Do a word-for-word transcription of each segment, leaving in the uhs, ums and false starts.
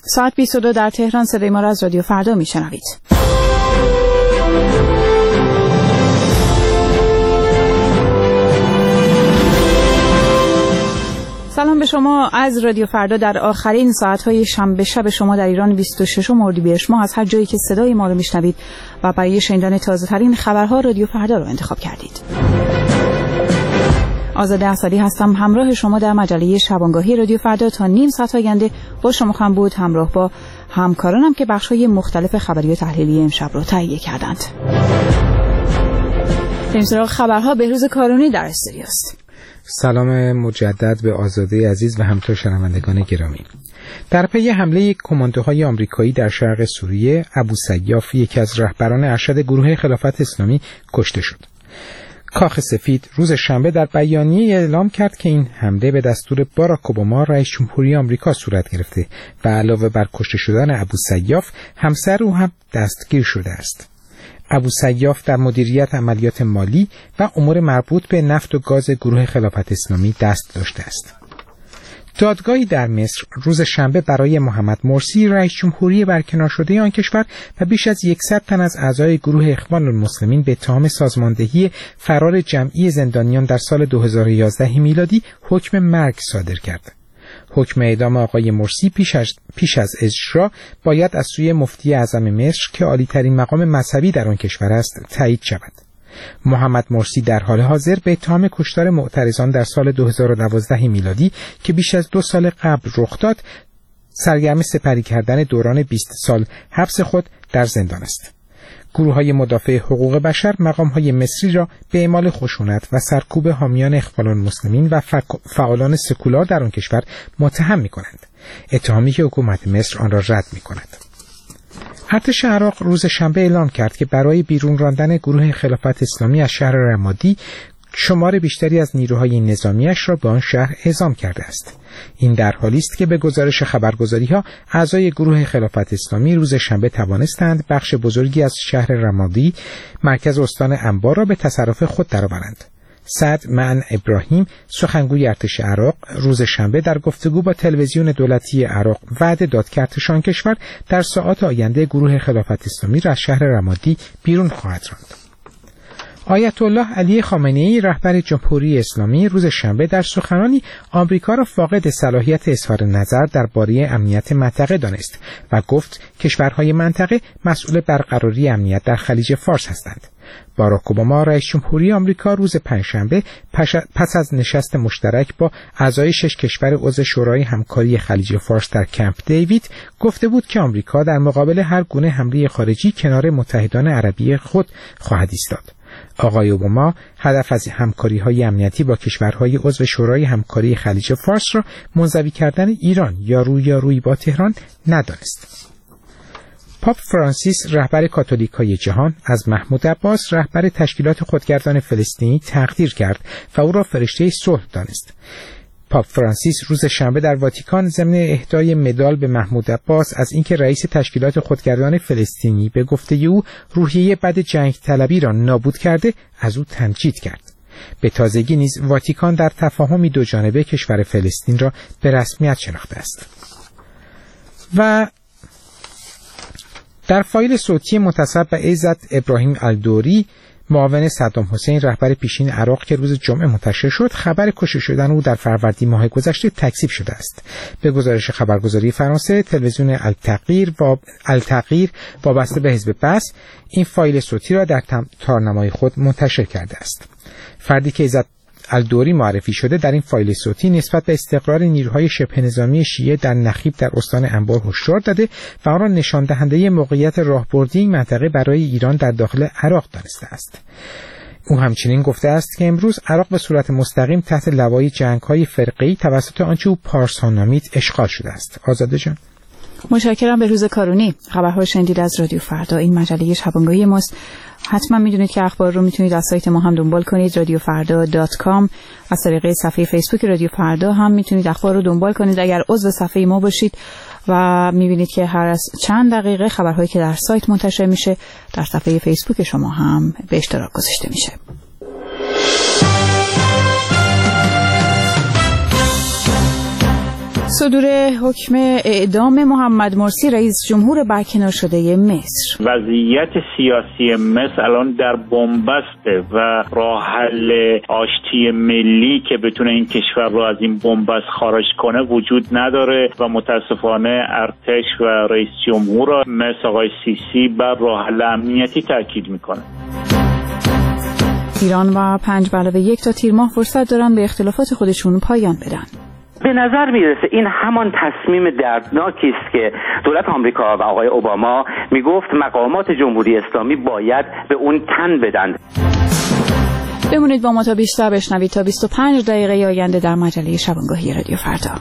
ساعت بیست و دو در تهران. صدای ما را از رادیو فردا میشنوید. سلام به شما از رادیو فردا در آخرین ساعت‌های شنبه شب شما در ایران بیست و ششم اردیبهشت ماه از هر جایی که صدای ما رو میشنوید و برای شنیدن تازه‌ترین خبرها رادیو فردا رو انتخاب کردید. آزاده اسدی هستم، همراه شما در مجله شبانگاهی رادیو فردا تا نیم ساعت آینده با شما خواهم بود، همراه با همکارانم که بخش‌های مختلف خبری و تحلیلی امشب رو تهیه کردند. بریم سراغ خبرها. بهروز کارونی در استودیو است. سلام مجدد به آزاده عزیز و همتا شنوندگان گرامی. در پی حمله کماندوهای آمریکایی در شرق سوریه، ابو سیاف یکی از رهبران ارشد گروه خلافت اسلامی کشته شد. کاخ سفید روز شنبه در بیانیه اعلام کرد که این حمله به دستور باراک اوباما رئیس جمهوری آمریکا صورت گرفته و علاوه بر کشته شدن ابو سیاف، همسر او هم دستگیر شده است. ابو سیاف در مدیریت عملیات مالی و امور مربوط به نفت و گاز گروه خلافت اسلامی دست داشته است. دادگاهی در مصر روز شنبه برای محمد مرسی رئیس جمهوری برکنار شده آن کشور و بیش از صد تن از اعضای گروه اخوان المسلمین به اتهام سازماندهی فرار جمعی زندانیان در سال دو هزار و یازده میلادی حکم مرگ صادر کرد. حکم اعدام آقای مرسی پیش از, پیش از اجرا باید از سوی مفتی اعظم مصر که عالی ترین مقام مذهبی در آن کشور است تایید شود. محمد مرسی در حال حاضر به اتهام کشتار معترضان در سال دو هزار و دوازده میلادی که بیش از دو سال قبل رخ داد، سرگرم سپری کردن دوران بیست سال حبس خود در زندان است. گروه‌های مدافع حقوق بشر مقام‌های مصری را به اعمال خشونت و سرکوب حامیان اخوان المسلمین و فعالان سکولار در آن کشور متهم می‌کنند، اتهامی که حکومت مصر آن را رد می‌کند. ارتش عراق روز شنبه اعلام کرد که برای بیرون راندن گروه خلافت اسلامی از شهر رمادی شمار بیشتری از نیروهای نظامیش را به آن شهر اعزام کرده است. این در حالی است که به گزارش خبرگزاری‌ها اعضای گروه خلافت اسلامی روز شنبه توانستند بخش بزرگی از شهر رمادی، مرکز استان انبار، را به تصرف خود درآورند. سعد معن ابراهیم، سخنگوی ارتش عراق، روز شنبه در گفتگو با تلویزیون دولتی عراق وعده داد که ارتش آن کشور در ساعات آینده گروه خلافت اسلامی را از شهر رمادی بیرون خواهد راند. آیت الله علی خامنه‌ای رهبر جمهوری اسلامی روز شنبه در سخنرانی آمریکا را فاقد صلاحیت اظهار نظر درباره امنیت منطقه دانست و گفت کشورهای منطقه مسئول برقراری امنیت در خلیج فارس هستند. باراک اوباما رئیس جمهوری آمریکا روز پنجشنبه پس از نشست مشترک با اعضای شش کشور عضو شورای همکاری خلیج فارس در کمپ دیوید گفته بود که آمریکا در مقابل هر گونه حمله خارجی کنار متحدان عربی خود خواهد ایستاد. آقای اوباما هدف از همکاری‌های امنیتی با کشورهای عضو شورای همکاری خلیج فارس را منزوی کردن ایران یا رویارویی با تهران ندانست. پاپ فرانسیس رهبر کاتولیکای جهان از محمود عباس رهبر تشکیلات خودگردان فلسطینی تقدیر کرد و او را فرشته صلح دانست. پاپ فرانسیس روز شنبه در واتیکان ضمن اهدای مدال به محمود عباس از اینکه رئیس تشکیلات خودگردان فلسطینی به گفته او روحیه بد جنگ طلبی را نابود کرده از او تمجید کرد. به تازگی نیز واتیکان در تفاهمی دو جانبه کشور فلسطین را به رسمیت شناخته است. و در فایل صوتی منتسب به عزت ابراهیم الدوری، معاون صدام حسین رهبر پیشین عراق که روز جمعه منتشر شد، خبر کشته شدن او در فروردین ماه گذشته تکذیب شده است. به گزارش خبرگزاری فرانسه تلویزیون التغییر و التغییر وابسته به حزب بث این فایل صوتی را در تارنمای خود منتشر کرده است. فردی که عزت الدوری معرفی شده در این فایل صوتی نسبت به استقرار نیروهای شبه نظامی شیعه در نخیب در استان انبار هشدار داده و آن را نشان دهنده موقعیت راهبردی این منطقه برای ایران در داخل عراق دانسته است. او همچنین گفته است که امروز عراق به صورت مستقیم تحت لوای جنگ‌های فرقه‌ای توسط آنچه او پارسا نامید اشغال شده است. آزاده جان. متشکرم. به روز کارونی. خبرها شنیدید از رادیو فردا. این مجله شبانگاهی ماست. حتما میدونید که اخبار رو میتونید از سایت ما هم دنبال کنید، رادیو فردا دات کام. از طریق صفحه فیسبوک رادیو فردا هم میتونید اخبار رو دنبال کنید. اگر عضو صفحه ما باشید و میبینید که هر از چند دقیقه خبرهایی که در سایت منتشر میشه در صفحه فیسبوک شما هم به اشتراک گذاشته میشه. صدور حکم اعدام محمد مرسی رئیس جمهور برکنار شده مصر. وضعیت سیاسی مصر الان در بنبسته و راه حل آشتی ملی که بتونه این کشور رو از این بنبست خارج کنه وجود نداره و متاسفانه ارتش و رئیس جمهور مصر آقای سیسی بر راه حل امنیتی تاکید میکنه. ایران و پنج به علاوه یک تا تیر ماه فرصت دارن به اختلافات خودشون پایان بدن. به نظر میرسه این همان تصمیم دردناکی است که دولت آمریکا و آقای اوباما میگفت مقامات جمهوری اسلامی باید به اون تن بدن. بمونید با ما تا بیشتر بشنوید تا بیست و پنج دقیقه آینده در مجله شبانگاهی رادیو فردا.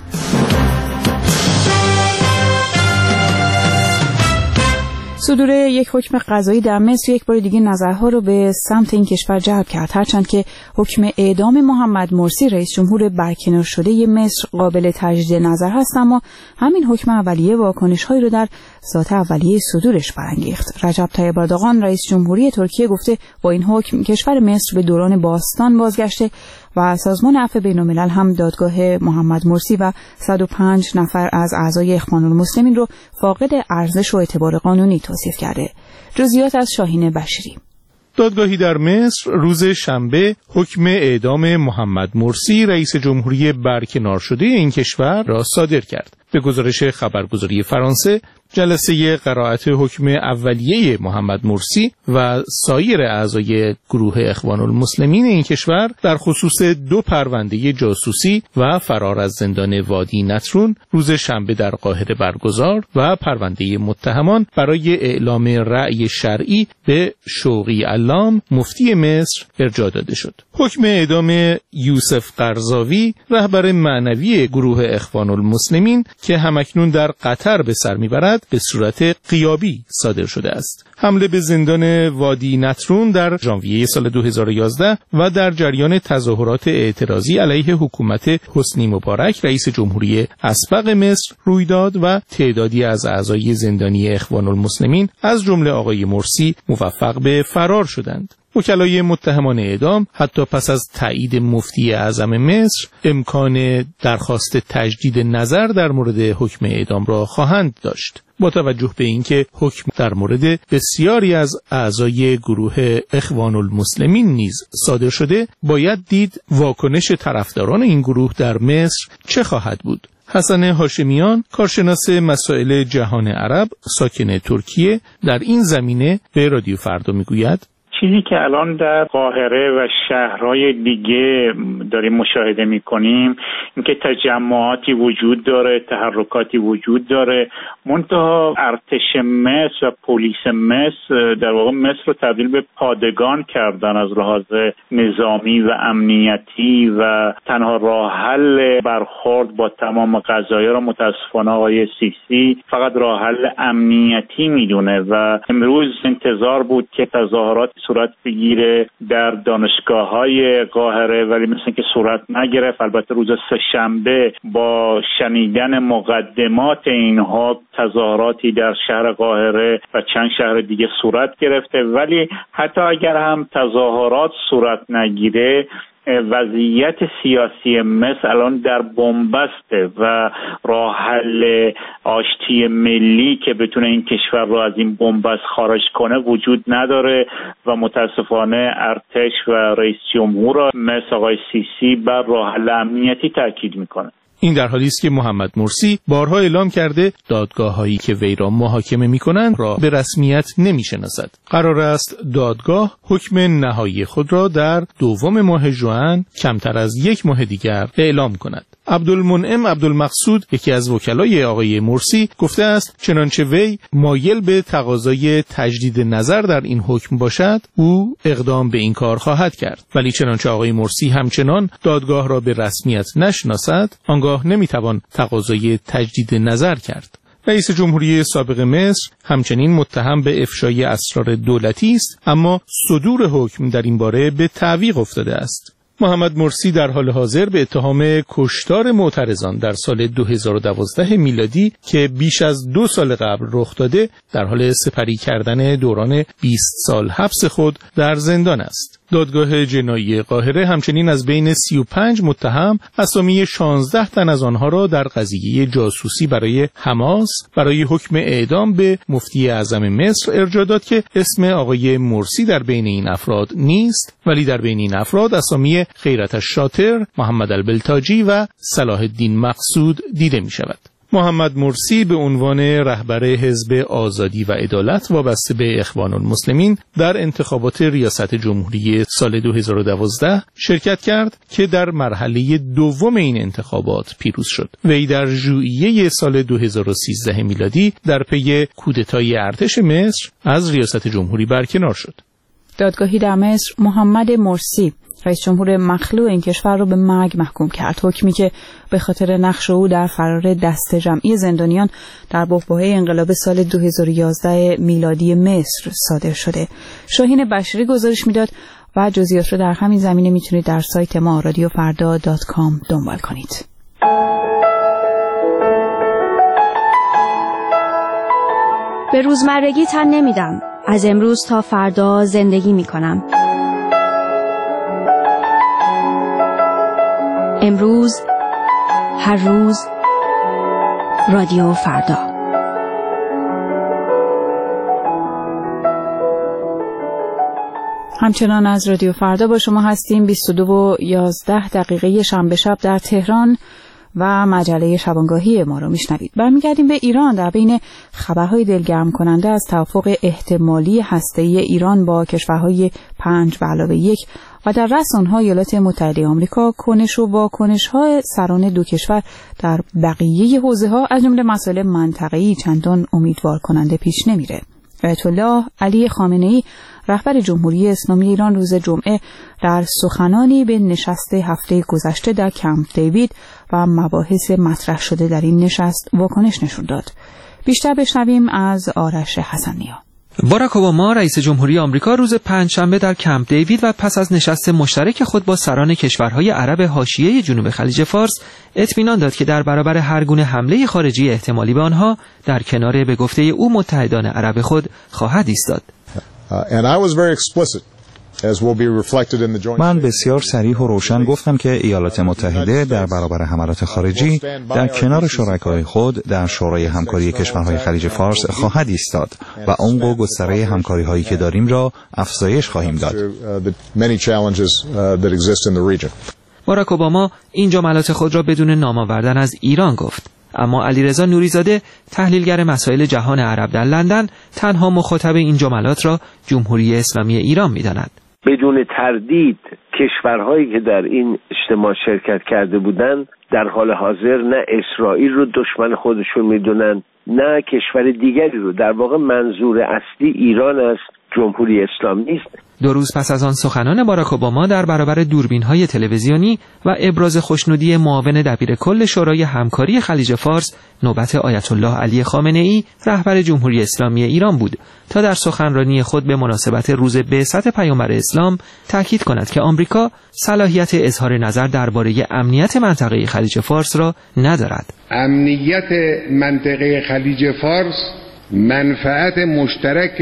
صدور یک حکم قضایی در مصر یک بار دیگه نظرها رو به سمت این کشور جلب کرد، هرچند که حکم اعدام محمد مرسی رئیس جمهور برکنار شده مصر قابل تجدید نظر هست، اما همین حکم اولیه واکنش‌هایی رو در ساعت اولیه صدورش برانگیخت. رجب طیب اردوغان رئیس جمهوری ترکیه گفته با این حکم کشور مصر به دوران باستان بازگشته و سازمان عفو بین‌الملل هم دادگاه محمد مرسی و صد و پنج نفر از اعضای اخوان المسلمین رو فاقد ارزش و اعتبار قانونی توصیف کرده. جزئیات از شاهین بشیری. دادگاهی در مصر روز شنبه حکم اعدام محمد مرسی رئیس جمهوری برکنار شده این کشور را صادر کرد. به گزارش خبرگزاری فرانسه، جلسه قرائت حکم اولیه محمد مرسی و سایر اعضای گروه اخوان المسلمین این کشور در خصوص دو پرونده جاسوسی و فرار از زندان وادی نطرون روز شنبه در قاهره برگزار و پرونده متهمان برای اعلام رأی شرعی به شوقی علام مفتی مصر ارجاع داده شد. حکم اعدام یوسف قرضاوی رهبر معنوی گروه اخوان المسلمین که همکنون در قطر به سر میبرد به صورت غیابی صادر شده است. حمله به زندان وادی نطرون در ژانویه سال دو هزار و یازده و در جریان تظاهرات اعتراضی علیه حکومت حسنی مبارک رئیس جمهوری اسبق مصر روی داد و تعدادی از اعضای زندانی اخوان المسلمین از جمله آقای مرسی موفق به فرار شدند. وکلای متهمان اعدام حتی پس از تایید مفتی اعظم مصر امکان درخواست تجدید نظر در مورد حکم اعدام را خواهند داشت. با توجه به اینکه حکم در مورد بسیاری از اعضای گروه اخوان المسلمین نیز صادر شده، باید دید واکنش طرفداران این گروه در مصر چه خواهد بود. حسن هاشمیان، کارشناس مسائل جهان عرب ساکن ترکیه، در این زمینه به رادیو فردا میگوید: چیزی که الان در قاهره و شهرهای دیگه داریم مشاهده میکنیم اینکه تجمعاتی وجود داره، تحرکاتی وجود داره، منتها ارتش مصر و پلیس مصر در واقع مصر رو تبدیل به پادگان کردن از لحاظ نظامی و امنیتی و تنها راه حل برخورد با تمام قضایا را متاسفانه آقای سیسی فقط راه حل امنیتی میدونه و امروز انتظار بود که تظاهرات صورت بگیره در دانشگاه‌های قاهره، ولی مثل که صورت نگرفت. البته روز سه‌شنبه با شنیدن مقدمات اینها تظاهراتی در شهر قاهره و چند شهر دیگه صورت گرفته، ولی حتی اگر هم تظاهرات صورت نگیره وضعیت سیاسی مصر الان در بنبسته و راه حل آشتی ملی که بتونه این کشور رو از این بنبست خارج کنه وجود نداره و متاسفانه ارتش و رئیس جمهور مصر آقای سیسی بر راه حل امنیتی تاکید میکنه. این در حالی است که محمد مرسی بارها اعلام کرده دادگاه‌هایی که وی را محاکمه می‌کنند را به رسمیت نمی‌شناسد. قرار است دادگاه حکم نهایی خود را در دوم ماه ژوئن کمتر از یک ماه دیگر اعلام کند. عبدالمنعم عبدالمقصود، یکی از وکلای آقای مرسی، گفته است چنانچه وی مایل به تقاضای تجدید نظر در این حکم باشد، او اقدام به این کار خواهد کرد، ولی چنانچه آقای مرسی همچنان دادگاه را به رسمیت نشناسد، آنگاه نمیتوان تقاضای تجدید نظر کرد. رئیس جمهوری سابق مصر همچنین متهم به افشای اسرار دولتی است، اما صدور حکم در این باره به تعویق افتاده است. محمد مرسی در حال حاضر به اتهام کشتار معترضان در سال دو هزار و دوازده میلادی که بیش از دو سال قبل رخ داده در حال سپری کردن دوران بیست سال حبس خود در زندان است. دادگاه جنایی قاهره همچنین از بین سی و پنج متهم اسامی شانزده تن از آنها را در قضیه جاسوسی برای حماس برای حکم اعدام به مفتی اعظم مصر ارجاع داد که اسم آقای مرسی در بین این افراد نیست، ولی در بین این افراد اسامی خیرت الشاطر، محمد البلتاجی و صلاح الدین مقصود دیده می شود. محمد مرسی به عنوان رهبر حزب آزادی و عدالت وابسته به اخوان المسلمین در انتخابات ریاست جمهوری سال دو هزار و دوازده شرکت کرد که در مرحله دوم این انتخابات پیروز شد. وی در ژوئیه سال دو هزار و سیزده میلادی در پی کودتای ارتش مصر از ریاست جمهوری برکنار شد. دادگاهی در مصر محمد مرسی رئیس جمهور مخلوع این کشور را به مرگ محکوم کرد، حکمی که به خاطر نقش او در فرار دسته جمعی زندانیان در بحبوحه انقلاب سال دو هزار و یازده میلادی مصر صادر شده. شاهین بشری گزارش میداد و جزئیات رو در همین زمینه میتونید در سایت ما رادیو فردا دات کام دنبال کنید. به روزمرگی تن نمیدم. از امروز تا فردا زندگی میکنم. امروز، هر روز، رادیو فردا. همچنان از رادیو فردا با شما هستیم. بیست و دو و یازده دقیقه شنبه شب در تهران و مجله شبانگاهی ما رو میشنوید. برمیگردیم به ایران. در بین خبرهای دلگرم کننده از توافق احتمالی هسته‌ای ایران با کشورهای پنج به علاوه یک و در رأس آنها ایالات متحده آمریکا، کنش و واکنش‌های سران دو کشور در بقیه حوزه‌ها از جمله مسائل منطقه‌ای چندان امیدوار کننده پیش نمیره. آیت الله علی خامنه‌ای رهبر جمهوری اسلامی ایران روز جمعه در سخنانی به نشست هفته گذشته در کمپ دیوید و مباحث مطرح شده در این نشست واکنش نشون داد. بیشتر بشنویم از آرش حسن‌نیا. باراک اوباما رئیس جمهوری آمریکا روز پنجشنبه در کمپ دیوید و پس از نشست مشترک خود با سران کشورهای عرب حاشیه جنوب خلیج فارس اطمینان داد که در برابر هر گونه حمله خارجی احتمالی به آنها در کنار به گفته او متحدان عرب خود خواهد ایستاد. من بسیار صریح و روشن گفتم که ایالات متحده در برابر حملات خارجی در کنار شرکای خود در شورای همکاری کشورهای خلیج فارس خواهد ایستاد و عمق و گستره همکاری هایی که داریم را افزایش خواهیم داد. باراک اوباما این جملات خود را بدون نام آوردن از ایران گفت. اما علیرضا نوریزاده تحلیلگر مسائل جهان عرب در لندن تنها مخاطب این جملات را جمهوری اسلامی ایران می‌داند. بدون تردید کشورهایی که در این اجتماع شرکت کرده بودند در حال حاضر نه اسرائیل رو دشمن خودشون میدونن نه کشور دیگری رو. در واقع منظور اصلی ایران است، جمهوری اسلامی نیست. دو روز پس از آن سخنان باراک اوباما در برابر دوربین‌های تلویزیونی و ابراز خوشنودی معاون دبیرکل شورای همکاری خلیج فارس نوبت آیت الله علی خامنه‌ای رهبر جمهوری اسلامی ایران بود تا در سخنرانی خود به مناسبت روز بعثت پیامبر اسلام تاکید کند که آمریکا صلاحیت اظهار نظر درباره امنیت منطقه خلیج فارس را ندارد. امنیت منطقه خلیج فارس منفعت مشترک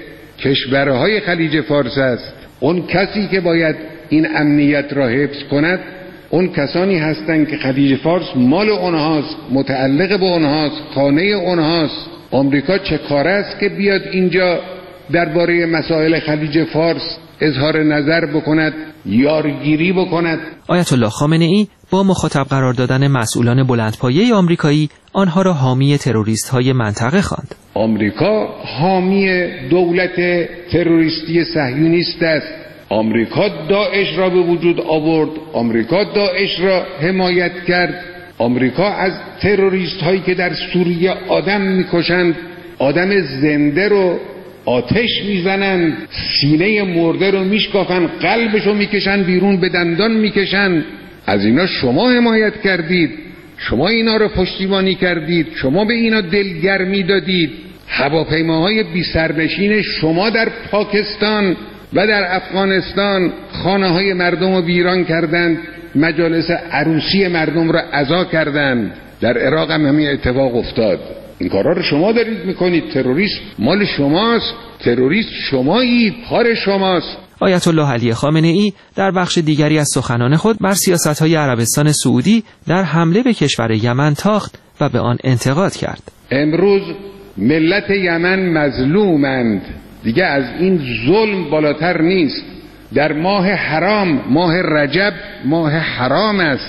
کشورهای خلیج فارس است. اون کسی که باید این امنیت را حفظ کند اون کسانی هستند که خلیج فارس مال اونهاست، متعلق به اونهاست، خانه اونهاست. آمریکا چه کار است که بیاد اینجا درباره مسائل خلیج فارس اظهار نظر بکند، یارگیری بکند؟ آیت الله خامنه‌ای با مخاطب قرار دادن مسئولان بلندپایه آمریکایی آنها را حامی تروریست‌های منطقه خواند. آمریکا حامی دولت تروریستی صهیونیست است. آمریکا داعش را به وجود آورد، آمریکا داعش را حمایت کرد. آمریکا از تروریست هایی که در سوریه آدم میکشند، آدم زنده رو آتش میزنند، سینه مرده رو میشکافند، قلبش رو میکشند بیرون، به دندان میکشند. از اینا شما حمایت کردید، شما اینا رو پشتیبانی کردید، شما به اینا دلگرمی دادید. هواپیماهای بی سرنشین شما در پاکستان و در افغانستان خانه های مردم رو ویران کردند، مجالس عروسی مردم رو عزا کردند. در عراق هم همین اتفاق افتاد. این کارا رو شما دارید میکنید. تروریست مال شماست، تروریست شمایید، کار شماست. آیت الله علی خامنه ای در بخش دیگری از سخنان خود بر سیاست‌های عربستان سعودی در حمله به کشور یمن تاخت و به آن انتقاد کرد. امروز ملت یمن مظلومند، دیگه از این ظلم بالاتر نیست. در ماه حرام، ماه رجب ماه حرام است.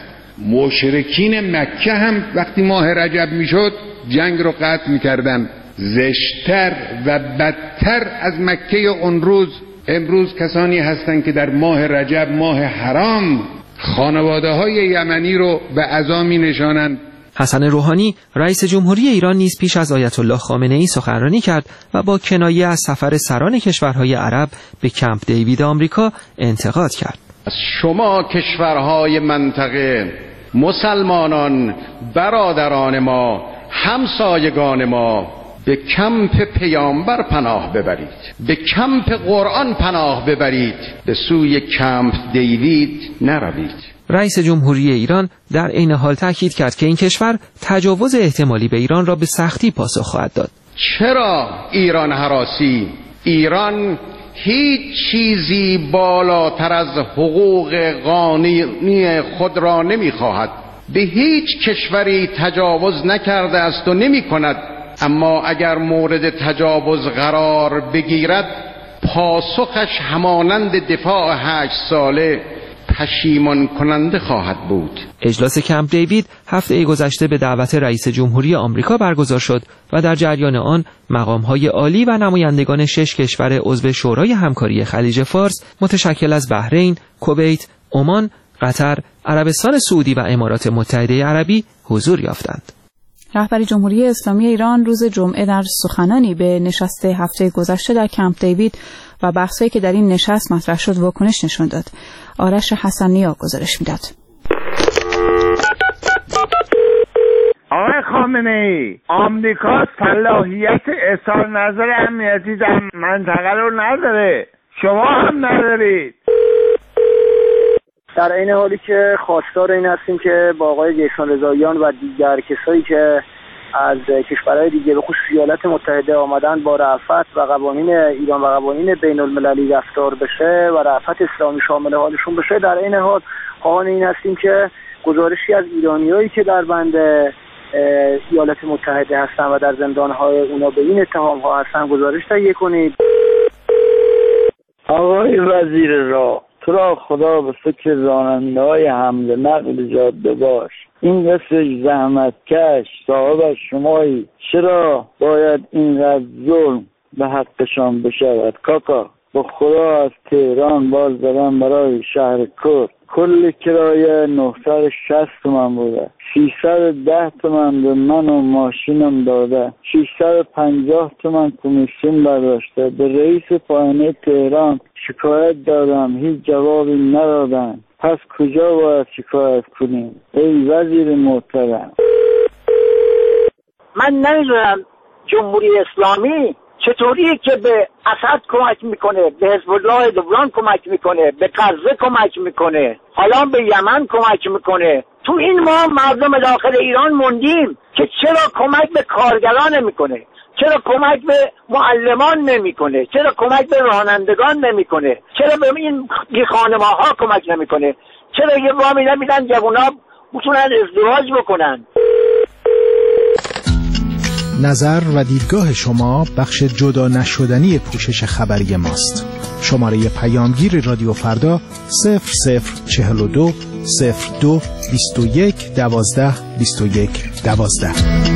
مشرکین مکه هم وقتی ماه رجب میشد جنگ رو قطع میکردن. زشتر و بدتر از مکه اون روز امروز کسانی هستند که در ماه رجب، ماه حرام، خانواده های یمنی رو به عزا می نشانند. حسن روحانی رئیس جمهوری ایران نیز پیش از آیت الله خامنه ای سخنرانی کرد و با کنایه از سفر سران کشورهای عرب به کمپ دیوید آمریکا انتقاد کرد. شما کشورهای منطقه، مسلمانان، برادران ما، همسایگان ما، به کمپ پیامبر پناه ببرید، به کمپ قرآن پناه ببرید، به سوی کمپ دیوید نروید. رئیس جمهوری ایران در عین حال تاکید کرد که این کشور تجاوز احتمالی به ایران را به سختی پاسخ خواهد داد. چرا ایران هراسی؟ ایران هیچ چیزی بالاتر از حقوق قانونی خود را نمی‌خواهد. به هیچ کشوری تجاوز نکرده است و نمی‌کند. اما اگر مورد تجاوز قرار بگیرد پاسخش همانند دفاع هشت ساله پشیمان کننده خواهد بود. اجلاس کمپ دیوید هفته گذشته به دعوت رئیس جمهوری آمریکا برگزار شد و در جریان آن مقام‌های عالی و نمایندگان شش کشور عضو شورای همکاری خلیج فارس متشکل از بحرین، کویت، عمان، قطر، عربستان سعودی و امارات متحده عربی حضور یافتند. رهبر جمهوری اسلامی ایران روز جمعه در سخنانی به نشست هفته گذشته در کمپ دیوید و بحثایی که در این نشست مطرح شد واکنش نشان داد. آرش حسن‌نیا گزارش میداد. آقای خامنه‌ای، آمریکا صلاحیت اظهار نظر امنیتی در منطقه رو نداره، شما هم ندارید. در این حالی که خواستار این هستیم که با آقای جیسون رضاییان و دیگر کسایی که از کشورهای دیگه به خصوص ایالات متحده آمدن با رأفت و قوانین ایران و قوانین بین المللی رفتار بشه و رأفت اسلامی شامل حالشون بشه، در این حال خواهان این هستیم که گزارشی از ایرانیایی که در بند ایالات متحده هستن و در زندانهای اونا به این اتهام ها هستن گزارش تهیه کنید. آقای وزیر راه، تو را خدا به فکر راننده های حمل نقل جاده باش. این قصه زحمتکش صاحب شمایی، چرا باید اینقدر ظلم به حقشان بشود؟ کاکا با خدا از تهران باز زدن برای شهر کرد کل کرایه نهصد و شصت تومن بوده، سیصد و ده تومن به من و ماشینم داده، ششصد و پنجاه تومن کمیسیون برداشته. به رئیس پایانه تهران شکایت دادم، هیچ جوابی ندادن. پس کجا باید شکایت کنیم ای وزیر محترم؟ من نمیدونم جمهوری اسلامی چطوریه که به اسد کمک میکنه، به حزب الله لبنان کمک میکنه، به غزه کمک میکنه، حالا به یمن کمک میکنه. تو این ما مردم داخل ایران موندیم که چرا کمک به کارگران نمیکنه، چرا کمک به معلمان نمیکنه، چرا کمک به رانندگان نمیکنه، چرا به این خانم‌ها کمک نمیکنه، چرا یه وامی نمیدن جوونا بتونن ازدواج بکنن. نظر و دیدگاه شما بخش جدا نشدنی پوشش خبری ماست. شماره پیامگیر رادیو فردا صفر صفر چهل و دو صفر دو بیست و یک دوازده بیست و یک دوازده.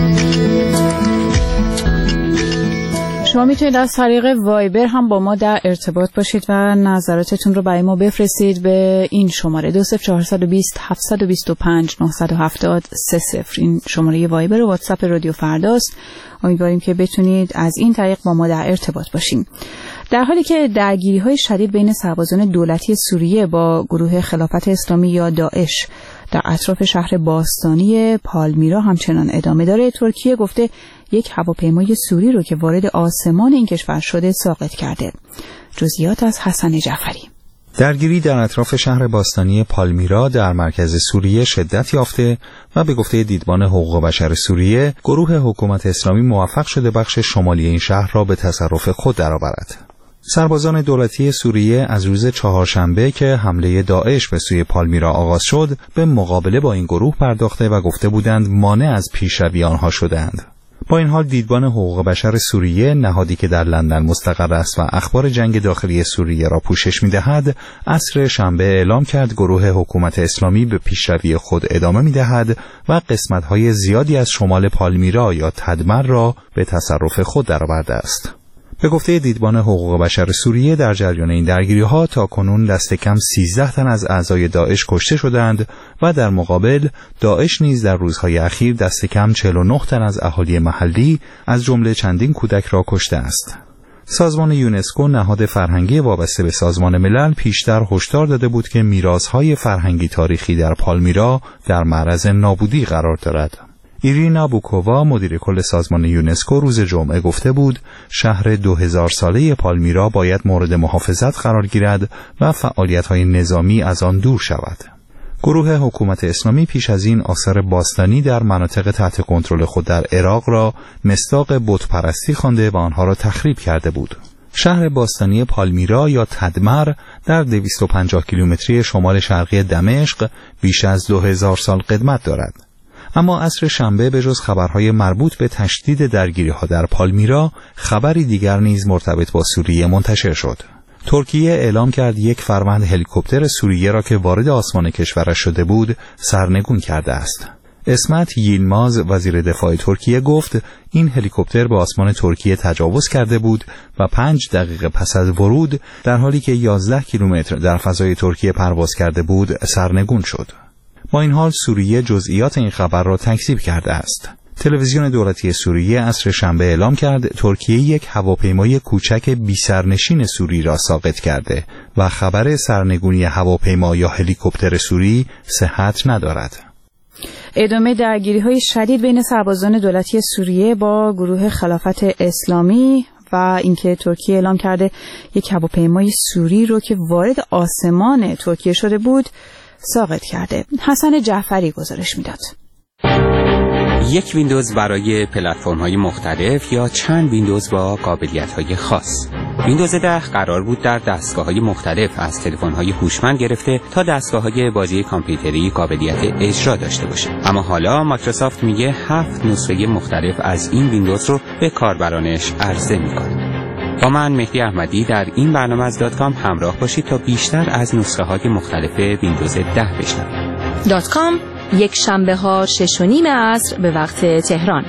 شما میتونید از طریق وایبر هم با ما در ارتباط باشید و نظراتتون رو برای ما بفرستید به این شماره دو صفر چهار دو صفر هفت دو پنج نه هفت صفر سه صفر. این شماره وایبر و واتساپ رادیو فرداست. امیدواریم که بتونید از این طریق با ما در ارتباط باشیم. در حالی که درگیری‌های شدید بین سربازان دولتی سوریه با گروه خلافت اسلامی یا داعش در اطراف شهر باستانی پالمیرا همچنان ادامه داره، ترکیه گفته یک هواپیمای سوری رو که وارد آسمان این کشور شده ساقط کرده. جزئیات از حسن جعفری. درگیری در اطراف شهر باستانی پالمیرا در مرکز سوریه شدت یافته و به گفته دیدبان حقوق بشر سوریه، گروه حکومت اسلامی موفق شده بخش شمالی این شهر را به تصرف خود درآورد. سربازان دولتی سوریه از روز چهارشنبه که حمله داعش به سوی پالمیرا آغاز شد به مقابله با این گروه پرداخته و گفته بودند مانع از پیشروی آنها شدند. با این حال دیدبان حقوق بشر سوریه، نهادی که در لندن مستقر است و اخبار جنگ داخلی سوریه را پوشش می‌دهد، عصر شنبه اعلام کرد گروه حکومت اسلامی به پیشروی خود ادامه می‌دهد و قسمت‌های زیادی از شمال پالمیرا یا تدمر را به تصرف خود درآورده است. به گفته دیدبان حقوق بشر سوریه، در جریان این درگیری‌ها تاکنون دست کم سیزده تن از اعضای داعش کشته شدند و در مقابل داعش نیز در روزهای اخیر دست کم چهل و نه تن از اهالی محلی از جمله چندین کودک را کشته است. سازمان یونسکو، نهاد فرهنگی وابسته به سازمان ملل، پیشتر هشدار داده بود که میراث‌های فرهنگی تاریخی در پالمیرا در معرض نابودی قرار دارد. ایرینا بوکووا، مدیر کل سازمان یونسکو، روز جمعه گفته بود شهر دو هزار ساله پالمیرا باید مورد محافظت قرار گیرد و فعالیت‌های نظامی از آن دور شود. گروه حکومت اسلامی پیش از این آثار باستانی در مناطق تحت کنترل خود در عراق را مصداق بت‌پرستی خوانده و آنها را تخریب کرده بود. شهر باستانی پالمیرا یا تدمر در دویست و پنجاه کیلومتری شمال شرقی دمشق بیش از دو هزار سال قدمت دارد. اما عصر شنبه به جز خبرهای مربوط به تشدید درگیری‌ها در پالمیرا، خبری دیگر نیز مرتبط با سوریه منتشر شد. ترکیه اعلام کرد یک فروند هلیکوپتر سوریه را که وارد آسمان کشورش شده بود سرنگون کرده است. اسمت ییلماز، وزیر دفاع ترکیه، گفت این هلیکوپتر به آسمان ترکیه تجاوز کرده بود و پنج دقیقه پس از ورود، در حالی که یازده کیلومتر در فضای ترکیه پرواز کرده بود، سرنگون شد. با این حال سوریه جزئیات این خبر را تکذیب کرده است. تلویزیون دولتی سوریه عصر شنبه اعلام کرد ترکیه یک هواپیمای کوچک بی سرنشین سوری را ساقط کرده و خبر سرنگونی هواپیما یا هلیکوپتر سوری صحت ندارد. ادامه درگیری‌های شدید بین سربازان دولتی سوریه با گروه خلافت اسلامی و اینکه ترکیه اعلام کرده یک هواپیمای سوری رو که وارد آسمان ترکیه شده بود ساقط کرده. حسن جعفری گزارش میداد. یک ویندوز برای پلتفرم‌های مختلف یا چند ویندوز با قابلیت‌های خاص. ویندوز ده قرار بود در دستگاه‌های مختلف از تلفن‌های هوشمند گرفته تا دستگاه‌های بازی کامپیوتری قابلیت اجرا داشته باشه. اما حالا مایکروسافت میگه هفت نسخه مختلف از این ویندوز رو به کاربرانش عرضه می‌کنه. با من مهدی احمدی در این برنامه از دات کام همراه باشید تا بیشتر از نسخه‌های مختلف ویندوز ده بشنوید. دات کام یک شنبه ها شش و نیم عصر به وقت تهران.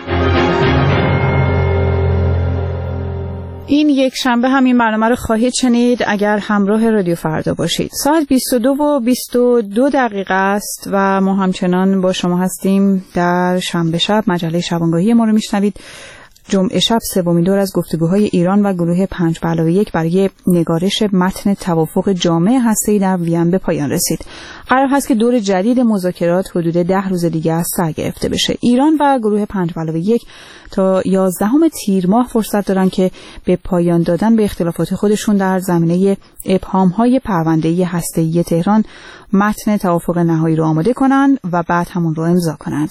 این یک شنبه هم این برنامه رو خواهید شنید اگر همراه رادیو فردا باشید. ساعت بیست و دو و بیست و دو دقیقه است و ما همچنان با شما هستیم. در شنبه شب مجله شبانگاهی ما رو میشنوید. جمعه شب سومین دور از گفتگوهای ایران و گروه پنج به علاوه یک برای نگارش متن توافق جامع هسته‌ای در وین به پایان رسید. قرار هست که دور جدید مذاکرات حدود ده روز دیگه از سر گرفته بشه. ایران و گروه پنج به علاوه یک تا یازدهم تیر ماه فرصت دارن که به پایان دادن به اختلافات خودشون در زمینه ابهام‌های پرونده هسته‌ای تهران متن توافق نهایی رو آماده کنن و بعد همون رو امضا کنند.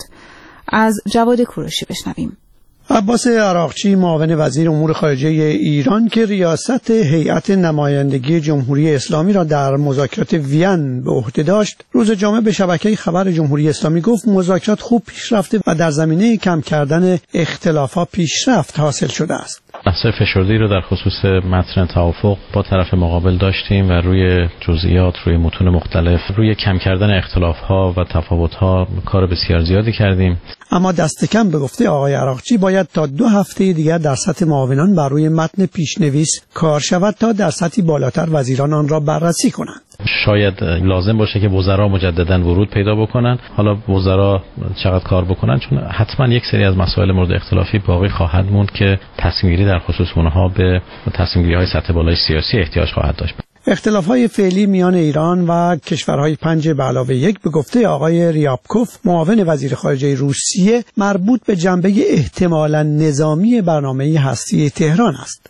از جواد کوروشی بشنویم. عباس عراقچی، معاون وزیر امور خارجه ایران که ریاست هیئت نمایندگی جمهوری اسلامی را در مذاکرات وین به عهده داشت، روز جمعه به شبکه خبر جمهوری اسلامی گفت مذاکرات خوب پیش رفته و در زمینه کم کردن اختلافات پیشرفت حاصل شده است. بحث فشرده‌ای رو در خصوص متن توافق با طرف مقابل داشتیم و روی جزئیات، روی متون مختلف، روی کم کردن اختلاف‌ها و تفاوت‌ها کار بسیار زیادی کردیم. اما دست کم به گفته آقای عراقچی باید تا دو هفته دیگر در سطح معاونان بر روی متن پیشنویس کار شود تا در سطحی بالاتر وزیران آن را بررسی کنند. شاید لازم باشه که وزرا مجددا ورود پیدا بکنن. حالا وزرا چقدر کار بکنن، چون حتما یک سری از مسائل مورد اختلافی باقی خواهد موند که تصمیم گیری در خصوص اونها به تصمیم گیری های سطح بالای سیاسی احتیاج خواهد داشت. اختلاف‌های فعلی میان ایران و کشورهای پنج به علاوه یک به گفته آقای ریابکوف، معاون وزیر خارجه روسیه، مربوط به جنبه احتمالاً نظامی برنامه هستی تهران است.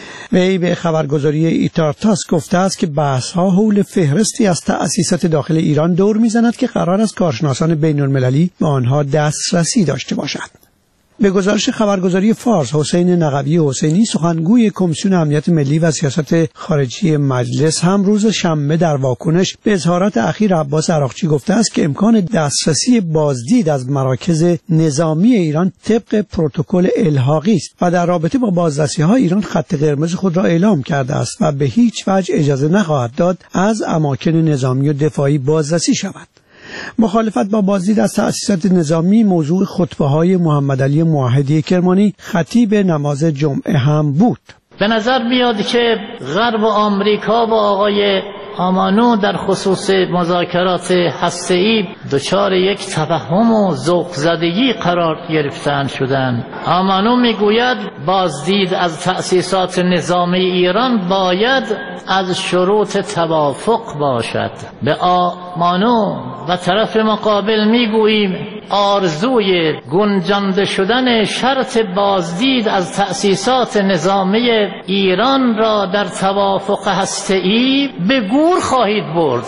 وی به خبرگزاری ایتارتاس گفته است که بحث‌ها حول فهرستی از تأسیسات داخل ایران دور می‌زند که قرار است کارشناسان بین‌المللی به آنها دسترسی داشته باشند. به گزارش خبرگزاری فارس، حسین نقوی حسینی سخنگوی کمیسیون امنیت ملی و سیاست خارجی مجلس هم روز شنبه در واکنش به اظهارات اخیر عباس عراقچی گفته است که امکان دسترسی بازدید از مراکز نظامی ایران طبق پروتکل الحاقی است و در رابطه با بازرسی‌های ایران خط قرمز خود را اعلام کرده است و به هیچ وجه اجازه نخواهد داد از اماکن نظامی و دفاعی بازرسی شود. مخالفت با بازدید از تأسیسات نظامی موضوع خطبه‌های محمد علی موحدی کرمانی خطیب نماز جمعه هم بود. به نظر میاد که غرب و آمریکا با آقای آمانو در خصوص مذاکرات هسته‌ای دچار یک توهم و ذوق زدگی قرار گرفتن شدند. آمانو میگوید بازدید از تأسیسات نظامی ایران باید از شروط توافق باشد. به آمانو و طرف مقابل میگوییم آرزوی گنجانده شدن شرط بازدید از تأسیسات نظامی ایران را در توافق هسته‌ای به گور خواهید برد.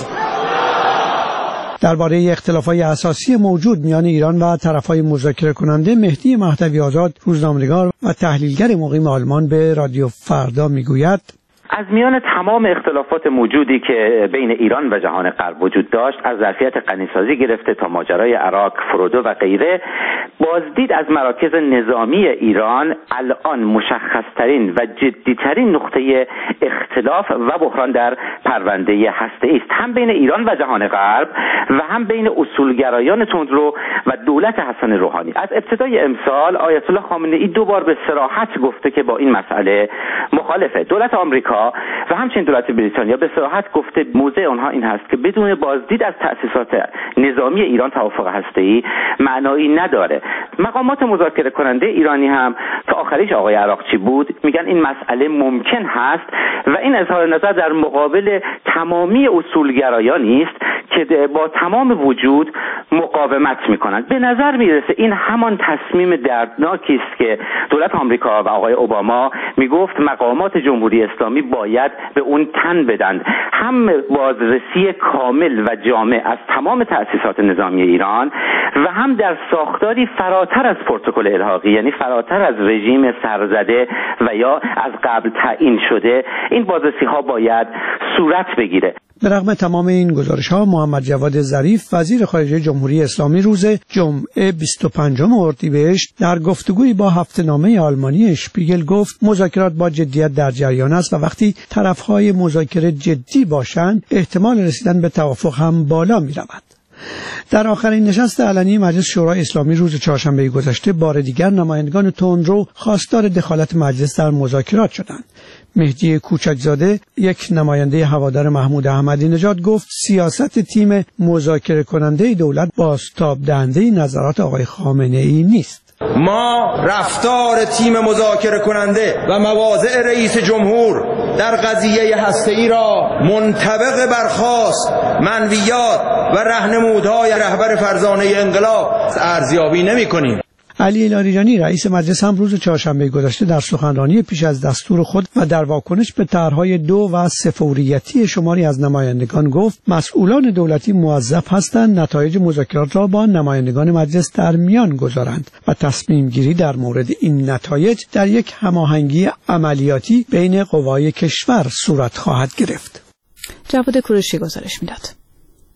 درباره اختلافات اساسی موجود میان ایران و طرفهای مذاکره کننده، مهدی مهدوی آزاد روزنامه‌نگار و تحلیلگر مقیم آلمان به رادیو فردا میگوید از میان تمام اختلافات موجودی که بین ایران و جهان غرب وجود داشت، از ظرفیت غنیسازی گرفته تا ماجرای عراق، فرودو و غیره، بازدید از مراکز نظامی ایران الان مشخصترین و جدیترین نقطه اختلاف و بحران در پرونده هسته‌ای است، هم بین ایران و جهان غرب و هم بین اصولگرایان تندرو و دولت حسن روحانی. از ابتدای امسال آیت الله خامنه‌ای دو بار به صراحت گفته که با این مسئله مخالفه. دولت آمریکا و همچنین دولت بریتانیا به صراحت گفته موضع آنها این هست که بدون بازدید از تأسیسات نظامی ایران توافق هسته‌ای معنایی نداره. مقامات مذاکره کننده ایرانی هم که آخریش آقای عراقچی بود میگن این مسئله ممکن هست و این اظهار نظر در مقابل تمامی اصولگرایانی است که با تمام وجود مقاومت میکنند. به نظر میرسه این همان تصمیم دردناکی است که دولت آمریکا و آقای اوباما میگفت مقامات جمهوری اسلامی باید به اون تن بدند، هم بازرسی کامل و جامع از تمام تأسیسات نظامی ایران و هم در ساختاری فراتر از پروتکل الحاقی، یعنی فراتر از رژیم سرزده و یا از قبل تعیین شده، این بازرسی ها باید صورت بگیره. به رغم تمام این گزارش‌ها، محمد جواد ظریف وزیر خارجه جمهوری اسلامی روز جمعه بیست و پنجم اردیبهشت در گفتگویی با هفته‌نامه آلمانی اشپیگل گفت مذاکرات با جدیت در جریان است و وقتی طرف‌های مذاکره جدی باشند احتمال رسیدن به توافق هم بالا می‌رود. در آخرین نشست علنی مجلس شورای اسلامی روز چهارشنبه گذشته بار دیگر نمایندگان تندرو خواستار دخالت مجلس در مذاکرات شدند. مهدی کوچکزاده، یک نماینده هوادار محمود احمدی نژاد، گفت سیاست تیم مذاکره کننده دولت بازتاب دهنده نظرات آقای خامنه ای نیست. ما رفتار تیم مذاکره کننده و مواضع رئیس جمهور در قضیه هسته‌ای را منطبق بر خواست، منویات و راهنمودهای رهبر فرزانه انقلاب ارزیابی نمی‌کنیم. علی لاریجانی رئیس مجلس هم روز چهارشنبه گذشته در سخنرانی پیش از دستور خود و در واکنش به طرح‌های دو و سه فوریتی شماری از نمایندگان گفت مسئولان دولتی موظف هستند نتایج مذاکرات را با نمایندگان مجلس در میان گذارند و تصمیم گیری در مورد این نتایج در یک هماهنگی عملیاتی بین قوای کشور صورت خواهد گرفت. جواد کوروشی گزارش میداد.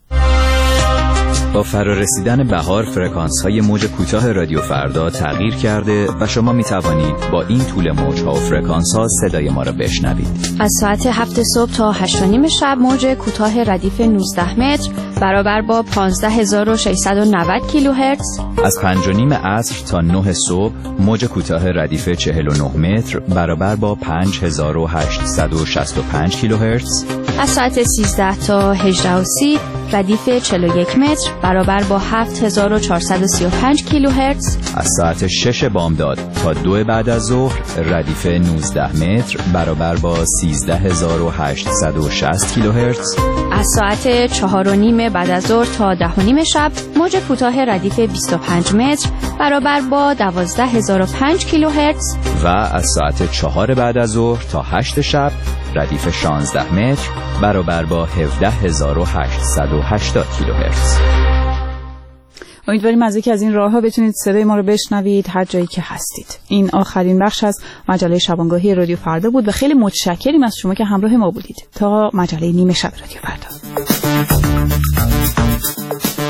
با فرارسیدن بهار فرکانس‌های موج کوتاه رادیو فردا تغییر کرده و شما می توانید با این طول موج‌ها و فرکانس‌ها صدای ما را بشنوید. از ساعت هفت صبح تا هشت و نیم شب موج کوتاه ردیف نوزده متر برابر با پانزده هزار و ششصد و نود کیلوهرتز. از پنج و نیم عصر تا نه صبح موج کوتاه ردیف چهل و نه متر برابر با پنج هزار و هشتصد و شصت و پنج کیلوهرتز. از ساعت سیزده تا هجده و سی ردیف چهل و یک متر برابر با هفت هزار و چهارصد و سی و پنج کیلوهرتز. از ساعت شش بامداد تا دو بعد از ظهر ردیف نوزده متر برابر با سیزده هزار و هشتصد و شصت کیلوهرتز. از ساعت چهار و نیم بعد از ظهر تا ده و نیم شب موج کوتاه ردیف بیست و پنج متر برابر با دوازده هزار و پنج کیلوهرتز. و از ساعت چهار بعد از ظهر تا هشت شب ردیف شانزده متر برابر با هفده هزار و هشتصد و هشتاد کیلوهرتز. امیدواریم از یکی از این راه‌ها بتونید صدای ما رو بشنوید هر جایی که هستید. این آخرین بخش از مجله شبانگاهی رادیو فردا بود و خیلی متشکریم از شما که همراه ما بودید. تا مجله نیمه شب رادیو فردا.